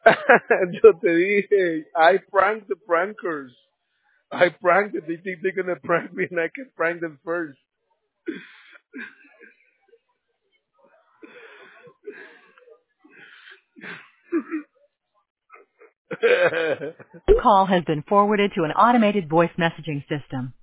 Yo te dije, I prank the prankers. I prank them. They think they're gonna prank me, and I can prank them first. Call has been forwarded to an automated voice messaging system.